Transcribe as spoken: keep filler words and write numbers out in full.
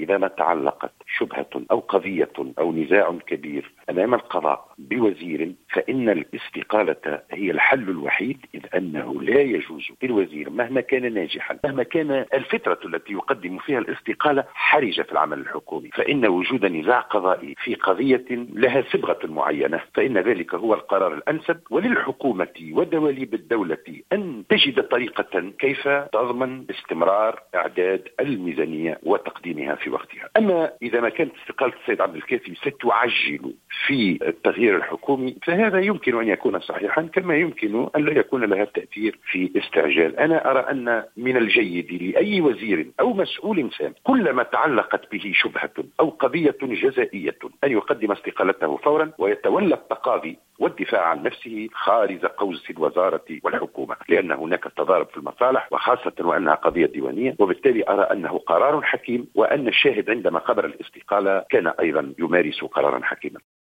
إذا ما تعلقت شبهة أو قضية أو نزاع كبير أمام القضاء بوزير فإن الاستقالة هي الحل الوحيد، إذ أنه لا يجوز للوزير مهما كان ناجحا، مهما كان الفترة التي يقدم فيها الاستقالة حرجة في العمل الحكومي، فإن وجود نزاع قضائي في قضية لها صبغة معينة فإن ذلك هو القرار الأنسب، وللحكومة ودواليب الدولة أن تجد طريقة كيف تضمن استمرار إعداد الميزانية وتقديمها في وقتها. أما إذا ما كانت استقالة السيد عبد الكافي ستعجل في التغيير الحكومي فهذا يمكن أن يكون صحيحا، كما يمكن أن لا يكون لها تأثير في استعجال. أنا أرى أن من الجيد لأي وزير أو مسؤول سام كلما تعلقت به شبهة أو قضية جزائية أن يقدم استقالته فورا ويتولى التقاضي والدفاع عن نفسه خارج قوس الوزارة والحكومة، لأن هناك تضارب في المصالح وخاصة وأنها قضية ديوانية. وبالتالي أرى أنه قرار حكيم، وأن الشاهد عندما قبل الاستقالة كان أيضا يمارس قرارا حكيما.